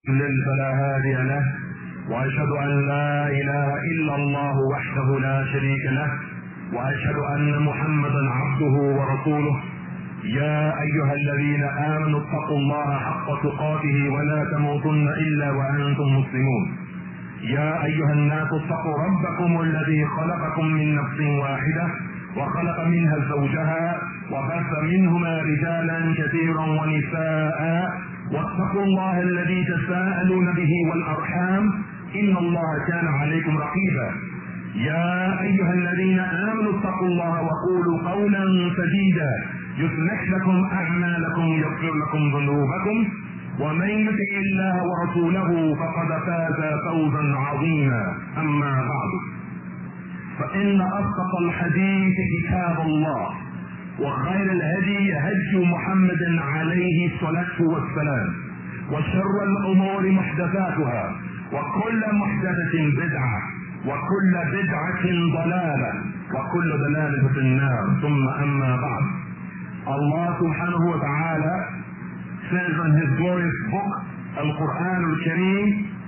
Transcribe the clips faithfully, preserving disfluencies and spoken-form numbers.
يضلل فلا هادي له، واشهد ان لا اله الا الله وحده لا شريك له، واشهد ان محمدا عبده ورسوله. يا ايها الذين امنوا اتقوا الله حق تقاته ولا تموتن الا وانتم مسلمون. يا ايها الناس اتقوا ربكم الذي خلقكم من نفس واحده وخلق منها زوجها وبث منهما رجالا كثيرا ونساء، واتقوا الله الذي تساءلون به والارحام ان الله كان عليكم رقيبا. يا ايها الذين امنوا اتقوا الله وقولوا قولا سديدا يصلح لكم اعمالكم يغفر لكم ذنوبكم، ومن يطع الله ورسوله فقد فاز فوزا عظيما. اما بعد، فان اصدق الحديث كتاب الله، وخير الهدي هدي محمد عليه الصلاه والسلام، وشر الامور محدثاتها، وكل محدثه بدعه، وكل بدعه ضلاله، وكل ضلاله في النار. ثم اما بعد، Allah subhanahu wa ta'ala says in his glorious book, Al-Quran Al-Kareem,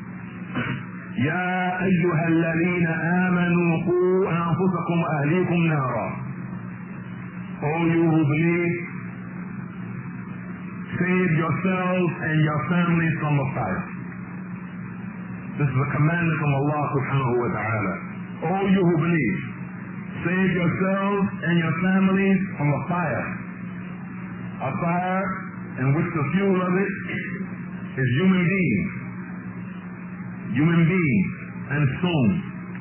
يا أيها الذين آمنوا قوا أنفسكم وأهليكم نارا. O you who believe, save yourselves and your families from the fire. This is a commandment from Allah subhanahu wa ta'ala. O you who believe, save yourselves and your families from the fire. A fire in which the fuel of it is human beings, human beings and stones.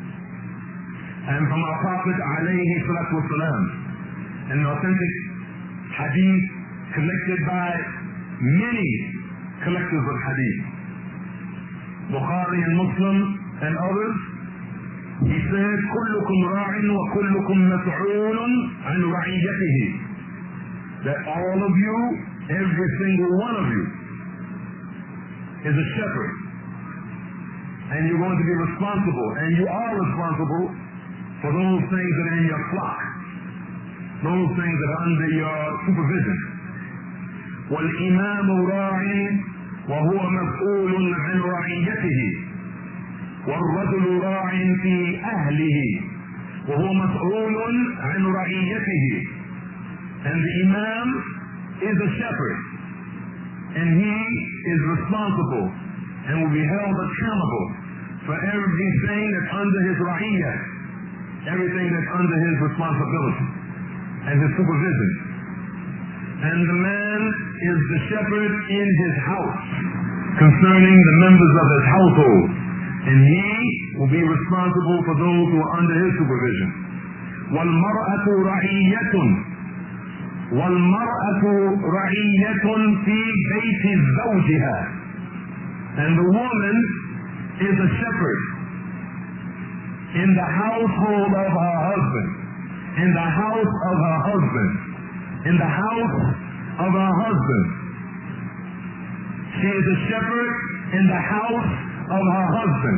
And from our Prophet alayhi salatu wasalam, an authentic hadith collected by many collectors of hadith, Bukhari and Muslim and others, he said, كلكم راع وكلكم مسؤول عن رعيته. That all of you, every single one of you, is a shepherd. And you're going to be responsible, and you are responsible for those things that are in your flock, those things that are under your supervision. وَالْإِمَامُ رَاعٍ وَهُوَ مَسْئُولٌ عَنْ رَعِيَّتِهِ وَالرَّجُلُ رَاعٍ فِي أَهْلِهِ وَهُوَ مَسْئُولٌ عَنْ رَعِيَّتِهِ. And the Imam is a shepherd, and he is responsible and will be held accountable for everything that's under his ra'iyah, everything that's under his responsibility and his supervision. And the man is the shepherd in his house concerning the members of his household, and he will be responsible for those who are under his supervision. وَالْمَرْأَةُ رَعِيَّةٌ وَالْمَرْأَةُ رَعِيَّةٌ فِي بَيْتِ زَوْجِهَا. And the woman is a shepherd in the household of her husband, in the house of her husband, in the house of her husband. She is a shepherd in the house of her husband.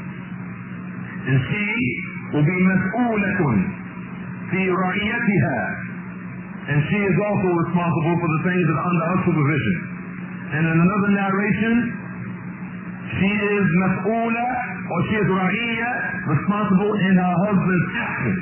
And she will be مسؤولة في رعيتها. And she is also responsible for the things that are under her supervision. And in another narration, she is mas'ula, or she is ra'iyya, responsible in her husband's absence.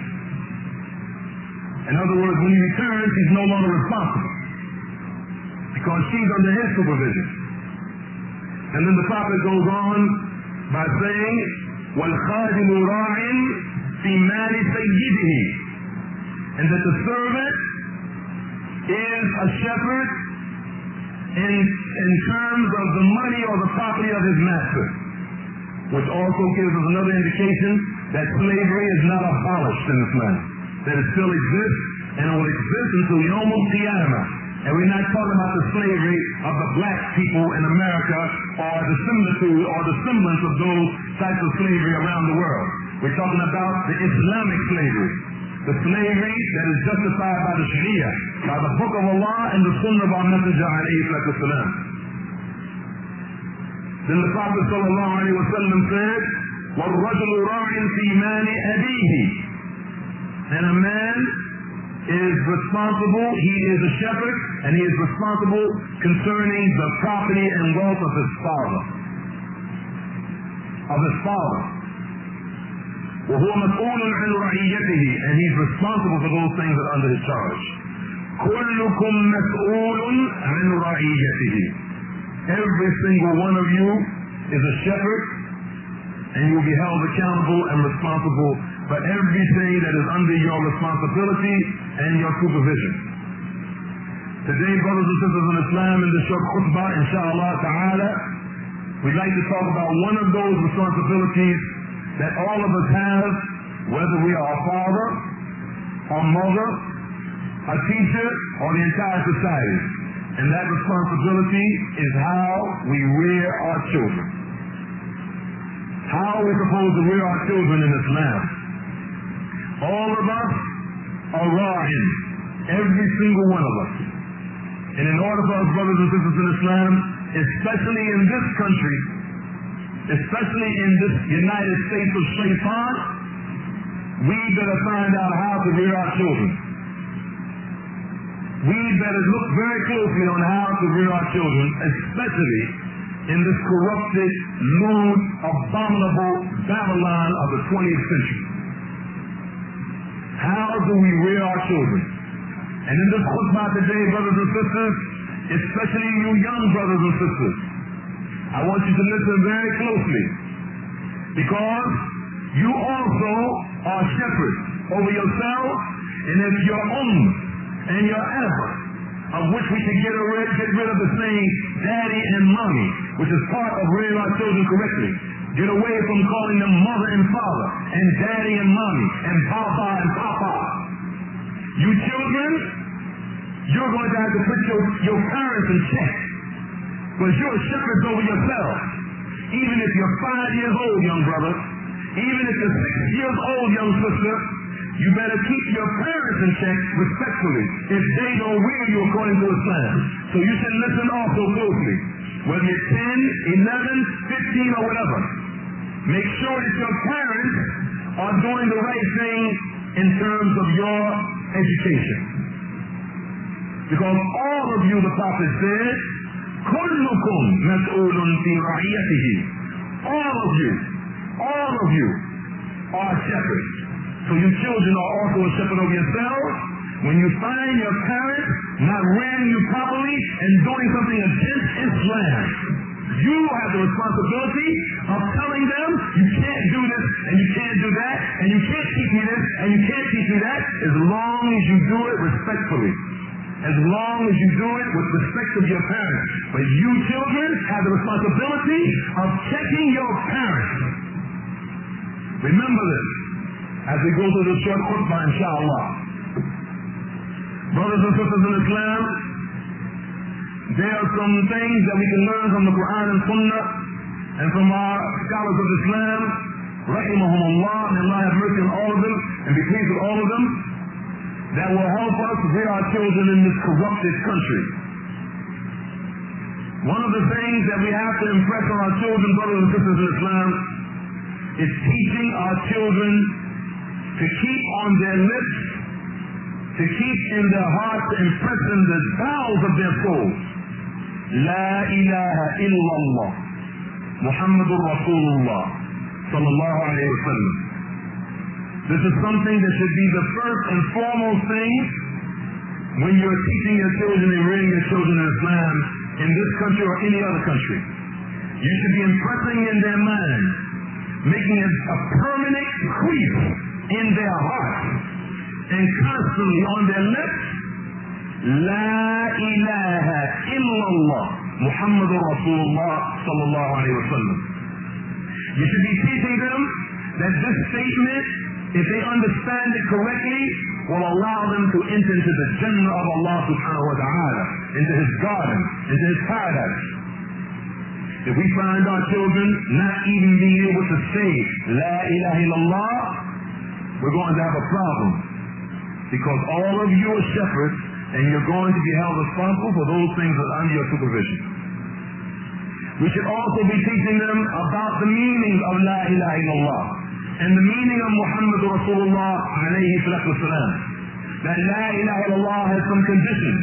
In other words, when he returns, she's no longer responsible, because she's under his supervision. And then the Prophet goes on by saying, وَالْخَادِمُ رَاعٍ فِي مَالِ سَيِّدِهِ. And that the servant is a shepherd in, in terms of the money or the property of his master, which also gives us another indication that slavery is not abolished in Islam, that it still exists and it will exist until Yawm al-Qiyamah. And we're not talking about the slavery of the black people in America or the similitude or the semblance of those types of slavery around the world. We're talking about the Islamic slavery, the slavery that is justified by the Sharia, by the Book of Allah and the Sunnah of our Messenger alayhi salatu wasalam. Then the Prophet sallallahu alayhi wa sallam said, وَالرَّجُلُ رَاعٍ فِي مَالِ أَبِيهِ. And a man is responsible, he is a shepherd, and he is responsible concerning the property and wealth of his father. of his father. وهو مسؤول عن رعيته, and he's responsible for those things that are under his charge. كلكم مسؤول عن رعيته. Every single one of you is a shepherd, and you will be held accountable and responsible for everything that is under your responsibility and your supervision. Today, brothers and sisters in Islam, in this short khutbah, inshallah ta'ala, we'd like to talk about one of those responsibilities that all of us have, whether we are a father, a mother, a teacher, or the entire society. And that responsibility is how we rear our children. How are we supposed to rear our children in Islam? All of us are ra'in, every single one of us. And in order for us, brothers and sisters in Islam, especially in this country, especially in this United States of Shaitan, we better find out how to rear our children. We better look very closely on how to rear our children, especially in this corrupted, lewd, abominable Babylon of the twentieth century. How do we rear our children? And in this khutbah today, brothers and sisters, especially you young brothers and sisters, I want you to listen very closely, because you also are shepherds over yourself, and if your own and your ever, of which we can get rid, get rid of the saying daddy and mommy, which is part of rearing our children correctly. Get away from calling them mother and father, and daddy and mommy, and papa and papa. You children, you're going to have to put your, your parents in check, because you're shepherds over yourself. Even if you're five years old, young brother, even if you're six years old, young sister, you better keep your parents in check respectfully if they don't rear you according to Islam. So you should listen also closely. Whether you're ten, eleven, fifteen, or whatever. Make sure that your parents are doing the right thing in terms of your education. Because all of you, the Prophet said, كلكم مسؤول في رعيته. All of you, all of you are shepherds. So you children are also a shepherd over yourselves. When you find your parents not rearing you properly and doing something against Islam, you have the responsibility of telling them you can't do this and you can't do that and you can't teach me this and you can't teach me that, as long as you do it respectfully. As long as you do it with respect of your parents. But you children have the responsibility of checking your parents. Remember this as we go through this short khutbah, inshallah. Brothers and sisters in Islam, there are some things that we can learn from the Quran and Sunnah and from our scholars of Islam, rahimahumullah, and Allah have mercy on all of them and be pleased with all of them, that will help us rear our children in this corrupted country. One of the things that we have to impress on our children, brothers and sisters in Islam, is teaching our children to keep on their lips, to keep in their hearts, impress in the bowels of their souls, La ilaha illallah, Muhammadur Rasulullah, sallallahu alayhi wa sallam. This is something that should be the first and foremost thing when you're teaching your children and rearing your children in Islam in this country or any other country. You should be impressing in their mind, making it a permanent creep in their hearts, and constantly on their lips, La ilaha illallah, Muhammadur Rasulullah, sallallahu alayhi wa sallam. You should be teaching them that this statement, if they understand it correctly, will allow them to enter into the Jannah of Allah subhanahu wa ta'ala, into His garden, into His paradise. If we find our children not even being able to say La ilaha illallah, we're going to have a problem. Because all of you are shepherds, and you're going to be held responsible for those things that are under your supervision. We should also be teaching them about the meaning of La ilaha illallah and the meaning of Muhammad Rasulullah alayhi salatu wasalam. That La ilaha illallah has some conditions.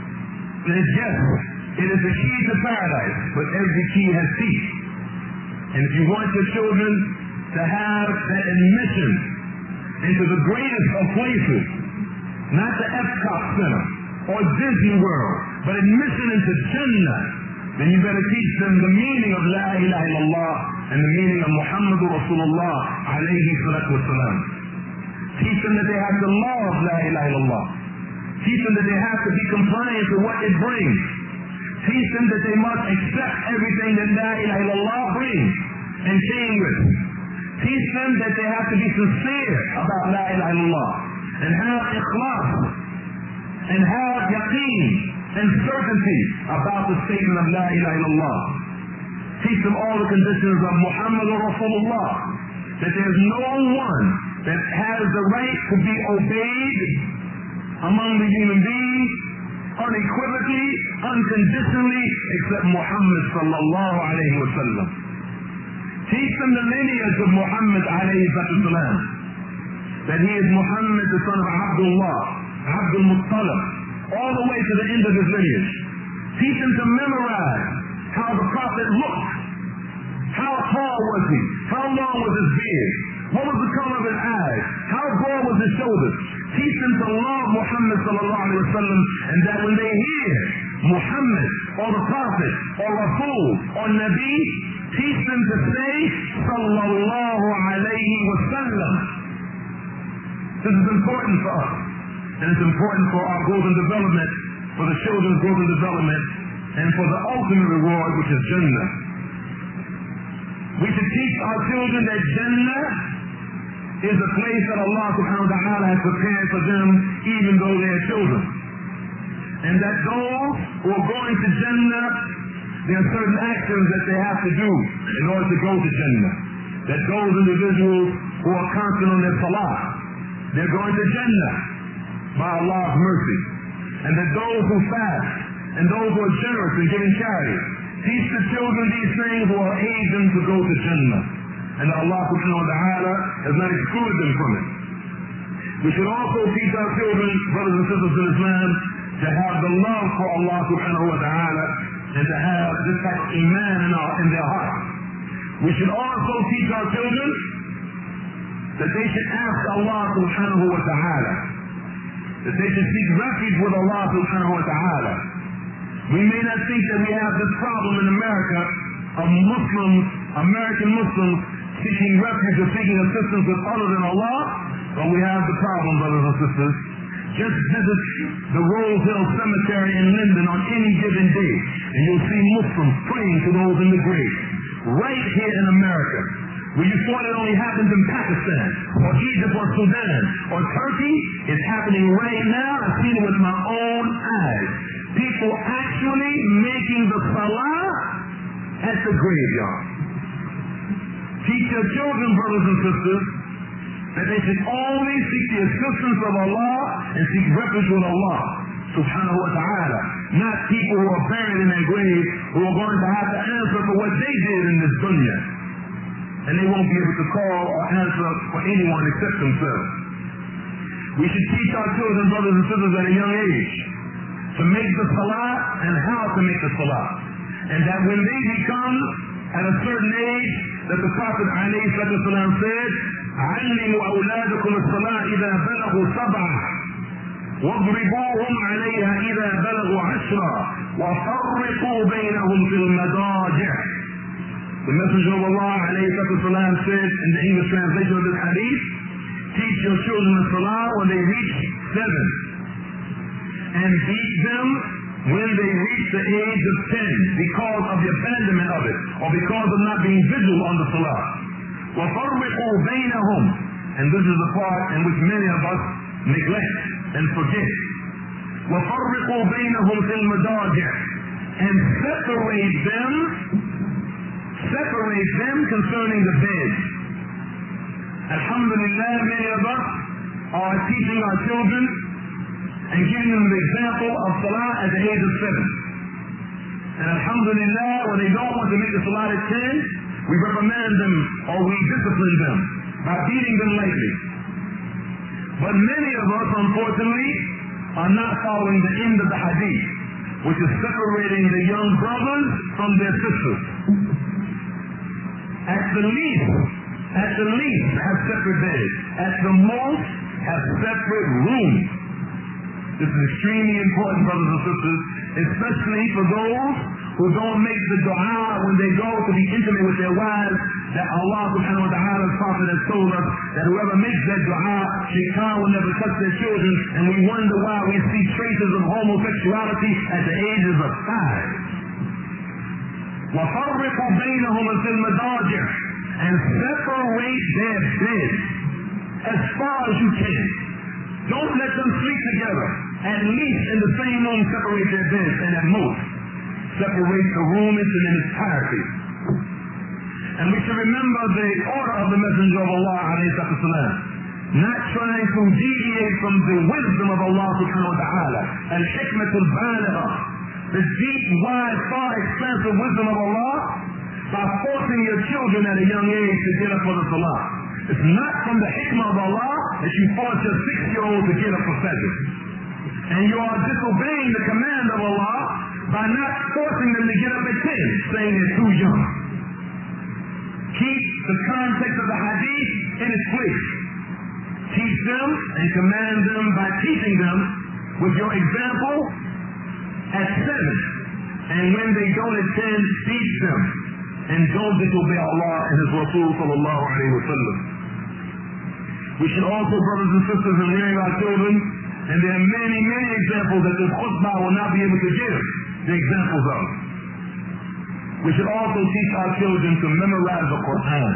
That yes, it is the key to paradise, but every key has teeth. And if you want your children to have that admission into the greatest of places, not the Epcot Center or Disney World, but admission into Jannah, then you better teach them the meaning of La ilaha illallah and the meaning of Muhammadur Rasulullah alayhi salatu wasalam. Teach them that they have to love La ilaha illallah. Teach them that they have to be compliant to what it brings. Teach them that they must accept everything that La ilaha illallah brings and came with. Teach them that they have to be sincere about La ilaha illallah and have ikhlas and have yaqeen and certainty about the statement of La ilaha illallah. Teach them all the conditions of Muhammad Rasulullah, that there's no one that has the right to be obeyed among the human beings unequivocally, unconditionally, except Muhammad sallallahu alayhi wa sallam. Teach them the lineage of Muhammad alayhi salam, that he is Muhammad the son of Abdullah, Abdul Muttalib, all the way to the end of his lineage. Teach them to memorize how the Prophet looked. How tall was he? How long was his beard? What was the color of his eyes? How broad was his shoulders? Teach them to love Muhammad sallallahu alayhi wa sallam, and that when they hear Muhammad or the Prophet or Rasul or Nabi, teach them to say sallallahu alayhi wa sallam. This is important for us, and it's important for our growth and development, for the children's growth and development, and for the ultimate reward, which is Jannah. We should teach our children that Jannah is a place that Allah subhanahu wa ta'ala has prepared for them, even though they are children. And that those who are going to Jannah, there are certain actions that they have to do in order to go to Jannah. That those individuals who are constant on their salah, they're going to Jannah by Allah's mercy. And that those who fast and those who are generous in giving charity, teach the children these things who will aid them to go to Jannah. And that Allah subhanahu wa ta'ala has not excluded them from it. We should also teach our children, brothers and sisters in Islam, to have the love for Allah subhanahu wa ta'ala and to have this type of iman in, our, in their hearts. We should also teach our children that they should ask Allah subhanahu wa ta'ala, that they should seek refuge with Allah subhanahu wa ta'ala. We may not think that we have this problem in America of Muslims, American Muslims, seeking refuge or seeking assistance with other than Allah, but we have the problem, brothers and sisters. Just visit the Rose Hill Cemetery in Linden on any given day, and you'll see Muslims praying to those in the grave. Right here in America, where you thought it only happened in Pakistan, or Egypt, or Sudan, or Turkey, it's happening right now. I've seen it with my own eyes. People actually making the salah at the graveyard. Teach your children, brothers and sisters, that they should always seek the assistance of Allah and seek refuge with Allah subhanahu wa ta'ala. Not people who are buried in their graves who are going to have to answer for what they did in this dunya. And they won't be able to call or answer for anyone except themselves. We should teach our children, brothers and sisters, at a young age to make the salah and how to make the salah. And that when they become at a certain age, that the Prophet ﷺ said, علموا أولادكم الصلاة إذا بلغوا سبعة واضربوهم عليها إذا بلغوا عشرة وفرقوا بينهم في المضاجع. The Messenger of Allah ﷺ said in the English translation of this hadith, teach your children the salah when they reach seven, and beat them when they reach the age of ten because of the abandonment of it, or because of not being vigilant on the salah. وَفَرِّقُوا بَيْنَهُمْ, and this is the part in which many of us neglect and forget. وَفَرِّقُوا بَيْنَهُمْ فِي الْمَضَاجِعِ, and separate them, separate them concerning the bed. Alhamdulillah, many of us are teaching our children and giving them the example of salah at the age of seven. And alhamdulillah, when they don't want to make the salah at ten, we reprimand them or we discipline them by beating them lightly. But many of us, unfortunately, are not following the end of the hadith, which is separating the young brothers from their sisters. the least, at the least, have separate beds. At the most, have separate rooms. This is extremely important, brothers and sisters, especially for those who don't make the dua when they go to be intimate with their wives, that Allah subhanahu wa ta'ala's prophet has told us that whoever makes that dua, shaitan will never touch their children, and we wonder why we see traces of homosexuality at the ages of five. وَفَرِّقُوا بَيْنَهُمْ فِي الْمَضَاجِعِ, and separate their beds as far as you can. Don't let them sleep together. At least in the same room, separate their beds, and at most, separate the room into an entirety. And we should remember the order of the Messenger of Allah, alayhi salam, not trying to deviate from the wisdom of Allah subhanahu wa ta'ala, al-hikmatul baligha, the deep, wide, far expansive wisdom of Allah, by forcing your children at a young age to get up for the salah. It's not from the hikmah of Allah that you force your six-year-old to get up for Fajr. And you are disobeying the command of Allah by not forcing them to get up at ten, saying they're too young. Keep the context of the hadith in its place. Teach them and command them by teaching them with your example at seven. And when they don't attend, teach them. And don't disobey Allah and His Rasul sallallahu alayhi wa sallam. We should also, brothers and sisters, in rearing our children, and there are many, many examples that this khutbah will not be able to give the examples of. We should also teach our children to memorize the Quran.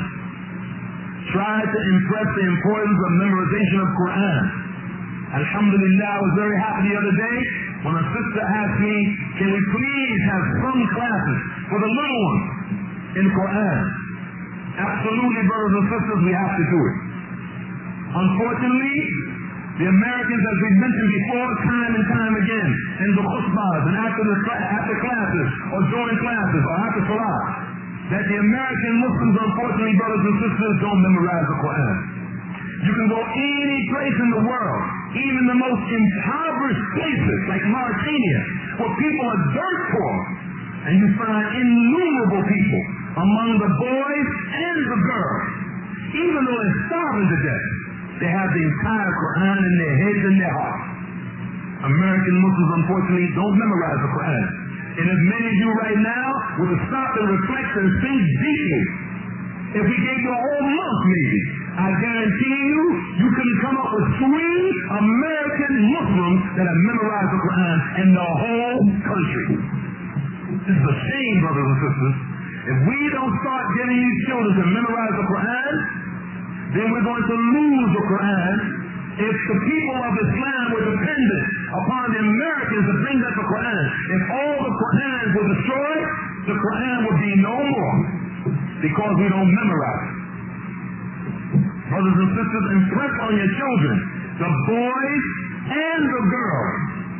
Try to impress the importance of memorization of Quran. Alhamdulillah, I was very happy the other day when a sister asked me, can we please have some classes for the little ones in Quran? Absolutely, brothers and sisters, we have to do it. Unfortunately, the Americans, as we've mentioned before, time and time again, in the khutbahs and after the after classes, or during classes, or after salah, that the American Muslims, unfortunately, brothers and sisters, don't memorize the Quran. You can go any place in the world, even the most impoverished places like Mauritania, where people are dirt poor, and you find innumerable people among the boys and the girls, even though they're starving to death. They have the entire Quran in their heads and their hearts. American Muslims, unfortunately, don't memorize the Quran. And as many of you right now will stop and reflect and think deeply. If we gave you a whole month, maybe, I guarantee you, you can come up with three American Muslims that have memorized the Quran in the whole country. This is a shame, brothers and sisters. If we don't start getting these children to memorize the Quran, then we're going to lose the Quran. If the people of Islam were dependent upon the Americans to bring back the Quran, if all the Qurans were destroyed, the Quran would be no more, because we don't memorize it. Brothers and sisters, impress on your children, the boys and the girls,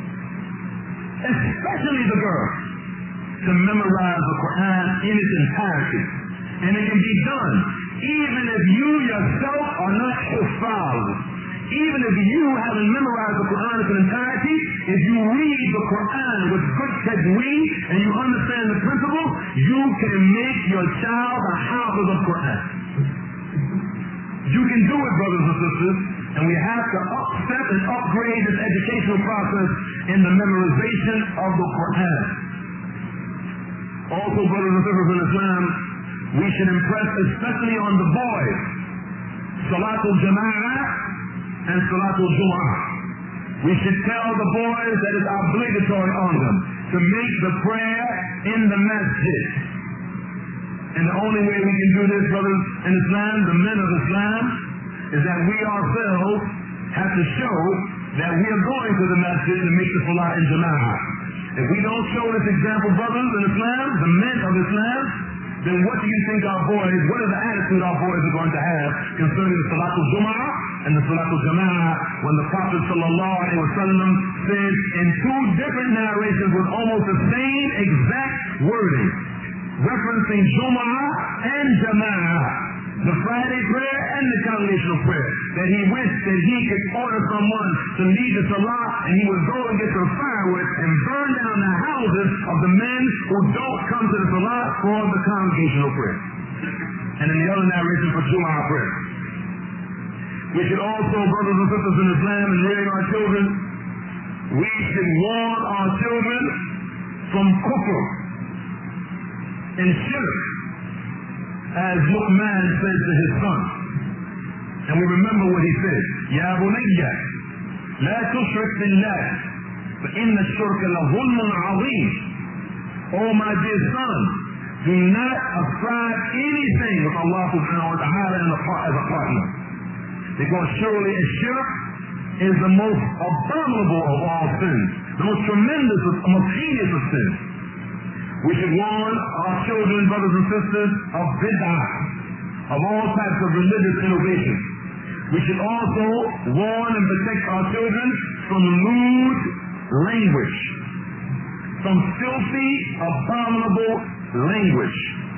especially the girls, to memorize the Quran in its entirety. And it can be done even if you yourself are not huffaz. Even if you haven't memorized the Quran in its entirety, if you read the Quran with good tajweed and you understand the principle, you can make your child a hafiz of Quran. You can do it, brothers and sisters, and we have to upstep and upgrade this educational process in the memorization of the Quran. Also, brothers and sisters in Islam, we should impress especially on the boys Salatul Jama'ah and Salatul Jum'ah. We should tell the boys that it's obligatory on them to make the prayer in the masjid. And the only way we can do this, brothers in Islam, the men of Islam, is that we ourselves have to show that we are going to the masjid to make the salah in Jama'ah. If we don't show this example, brothers in Islam, the men of Islam, then what do you think our boys, what is the attitude our boys are going to have concerning the Salatul Jum'ah and the Salatul Jama'ah, when the Prophet sallallahu alaihi wasallam said in two different narrations with almost the same exact wording, referencing Jum'ah and Jama'ah, the Friday prayer and the congregational prayer, that he wished that he could order someone to lead the salah, and he would go and get some firewood and burn down the houses of the men who don't come to the salah for the congregational prayer. and in the other narration for Jumu'ah prayer. We should also, brothers and sisters in Islam, in rearing our children, we should warn our children from kufr and shirk, as Luqman said to his son. And we remember what he said, Ya bunayya, la tushrik billah, fa inna ash-shirka la dhulmun 'azim. Oh my dear son, do not ascribe anything with Allah subhanahu wa ta'ala as a partner. Because surely a shirk is the most abominable of all sins, the most tremendous, the most heinous of sins. We should warn our children, brothers and sisters, of bid'ah, of all types of religious innovations. We should also warn and protect our children from lewd language, from filthy, abominable language.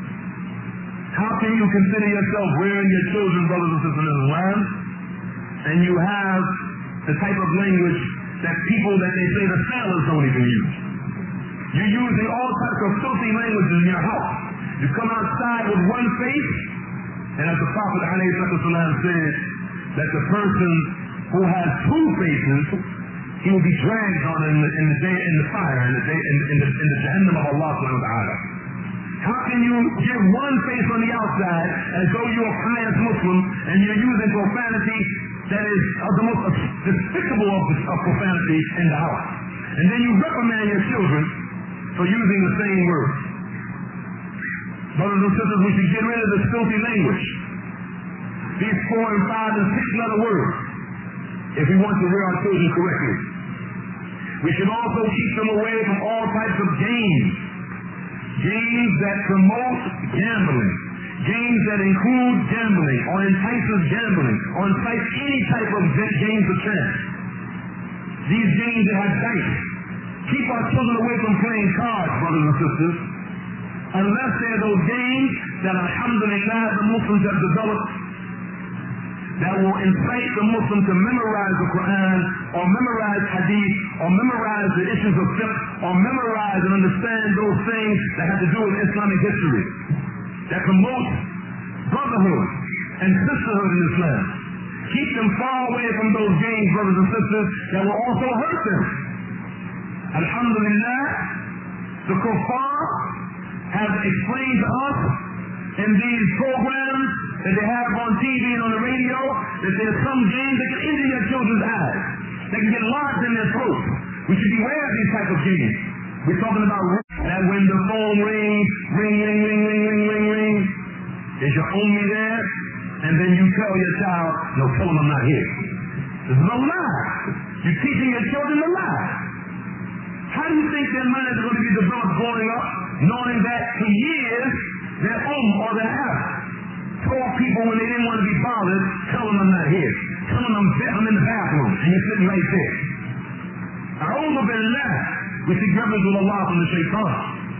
How can you consider yourself rearing your children, brothers and sisters in Islam, and you have the type of language that people that they say the sailors don't even use? You're using all types of filthy languages in your house. You come outside with one face, and as the Prophet ﷺ said, that the person who has two faces, he will be dragged on in the, in the day in the fire, in the day in, in the in the Jahannam of Allah subhanahu wa ta'ala. How can you give one face on the outside as though you're a pious Muslim and you're using profanity that is uh, the most despicable of, of profanity in the house? And then you reprimand your children for using the same words. Brothers and sisters, we should get rid of this filthy language. These four and five and six letter words, if we want to rear our children correctly. We should also keep them away from all types of games. Games that promote gambling. Games that include gambling or entices gambling or entice any type of games of chance. These games that have dice. Keep our children away from playing cards, brothers and sisters, unless they're those games that, alhamdulillah, the Muslims have developed that will incite the Muslim to memorize the Quran or memorize hadith or memorize the issues of fiqh or memorize and understand those things that have to do with Islamic history, that promote brotherhood and sisterhood in Islam. Keep them far away from those games, brothers and sisters, that will also hurt them. Alhamdulillah, the kuffar have explained to us in these programs that they have on T V and on the radio that there's some games that can injure your children's eyes. They can get lodged in their throats. We should beware of these type of games. We're talking about that when the phone rings, ring, ring, ring, ring, ring, ring, ring. Is your homie there? And then you tell your child, no, tell him I'm not here. This is a lie. You're teaching your children a lie. How do you think their mind is going to be developed growing up, knowing that for years their umm or their app told people when they didn't want to be bothered, tell them I'm not here. Tell them I'm, I'm in the bathroom and you're sitting right there. A'udhu billah. We seek reverence with Allah from the shaitan.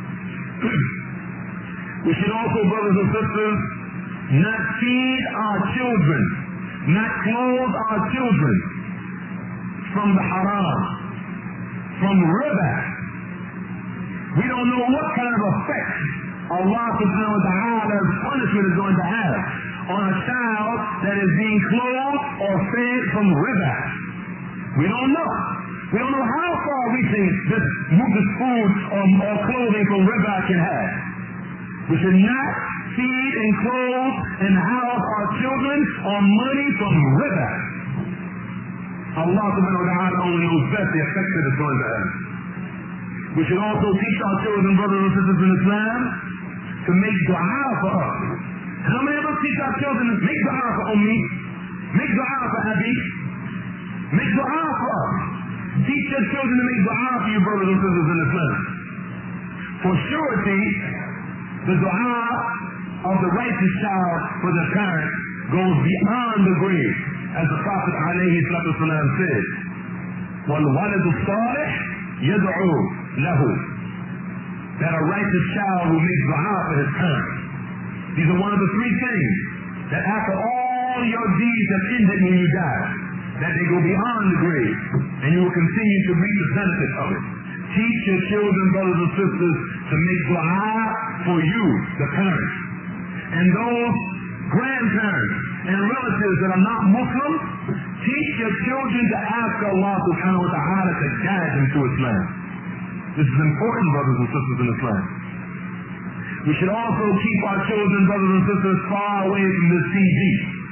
We should also, brothers and sisters, not feed our children, not clothe our children from the haram, from riba. We don't know what kind of effect Allah subhanahu wa ta'ala's punishment is going to have on a child that is being clothed or fed from riba. We don't know. We don't know how far reaching this, this food or, or clothing from riba can have. We should not feed and clothe and house our children on money from riba. Allah subhanahu wa ta'ala only knows best the effect that it's going to have. We should also teach our children, brothers and sisters in Islam, to make dua for us. How many of us teach our children to make dua for Ummi, make dua for Abi, make dua for us? Teach your children to make dua for you, brothers and sisters in Islam. For surety, the dua of the righteous child for the parent goes beyond the grave, as the Prophet alayhi salatu wasalam said, وَالْوَلَدُ الصَّالِحِ يَدْعُو لَهُ. That a righteous child will make dua for his parents. These are one of the three things that after all your deeds have ended when you die, that they go beyond the grave, and you will continue to reap the benefit of it. Teach your children, brothers and sisters, to make dua for you, the parents. And and those grandparents and relatives that are not Muslim, teach your children to ask Allah subhanahu wa ta'ala to guide them to Islam. This is important, brothers and sisters in Islam. We should also keep our children, brothers and sisters, far away from this T V.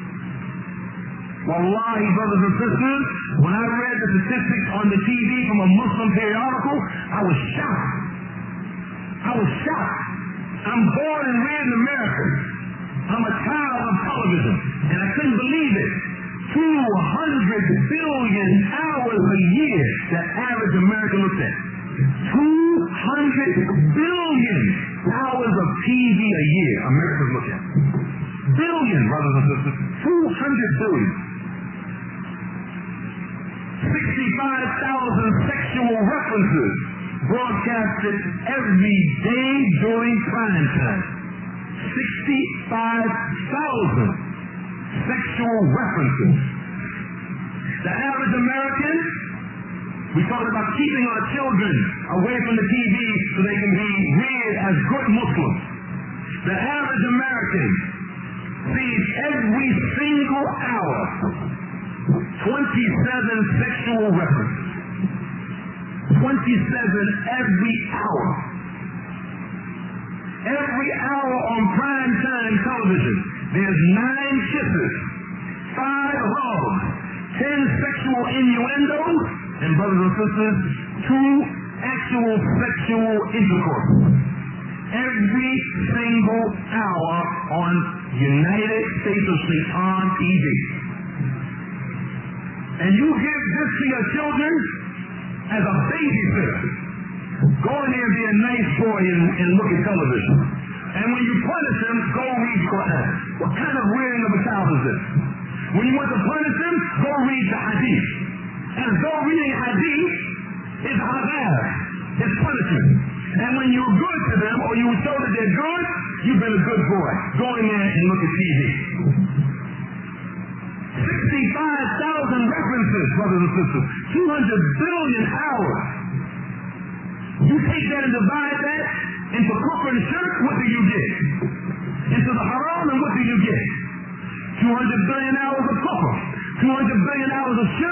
Wallahi, brothers and sisters, when I read the statistics on the T V from a Muslim periodical, I was shocked. I was shocked. I'm born and reared in America. I'm a child of television, and I couldn't believe it. two hundred billion hours a year that average American looks at. two hundred billion hours of T V a year Americans look at. Billion, brothers and sisters. two hundred billion. sixty-five thousand sexual references broadcasted every day during prime time. sixty-five thousand sexual references. The average American, we talked about keeping our children away from the T V so they can be reared as good Muslims. The average American sees every single hour twenty-seven sexual references. twenty-seven every hour. Every hour on prime time television, there's nine kisses, five hugs, ten sexual innuendos, and brothers and sisters, two actual sexual intercourse. Every single hour on United States of Shaitan T V. And you give this to your children as a babysitter. Go in there and be a nice boy and, and look at television. And when you punish them, go read Quran. What kind of rearing of a child is this? When you want to punish them, go read the Hadith. And though reading Hadith is azab, it's punishment. And when you're good to them, or you show that they're good, you've been a good boy. Go in there and look at T V. sixty-five thousand references, brothers and sisters. two hundred billion hours. You take that and divide that into kufr and shirk, what do you get? Into the haram, and what do you get? two hundred billion hours of kufr. two hundred billion hours of shirk.